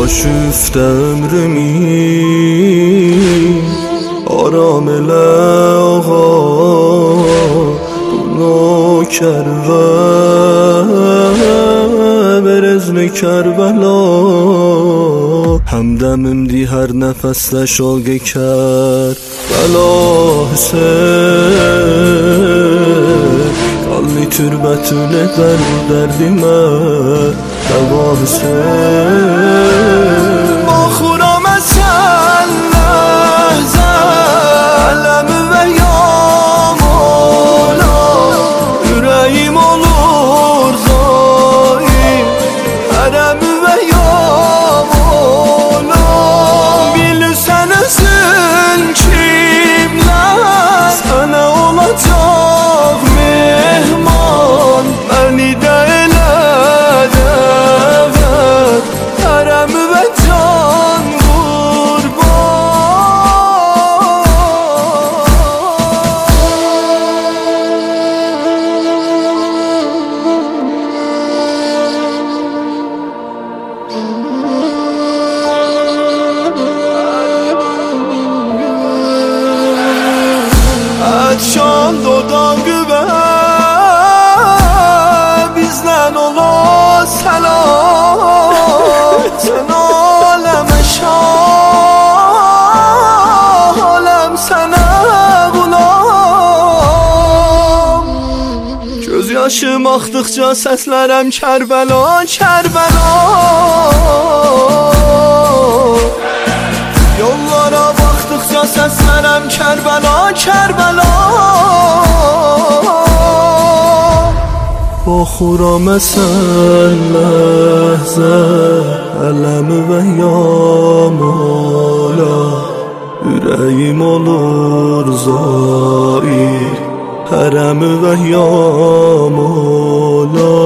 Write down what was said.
آشفت ömrümü آرام آقا bunu کرده برزن کربلا همدمم دی هر نفس لشاگه کرد بلا حسین قلی تربتونه در دردیمه دوا حسین با خورم اصل لحظه علم و یا مولا yüreğim olur zaim حرم و یا مولا bilirsen özün kimler sana olacak mehman beni de elə dəvət حرم و can Şan dodağı ve bizden ola selam sen aleme şah alem sana gulam göz yaşım aktıkça seslerem Kerbela Kerbela yollara baktıkça seslerem Kerbela Kerbela با خورم اصل لحظه علم و یا مولا yüreğim olur zair حرم و یا مولا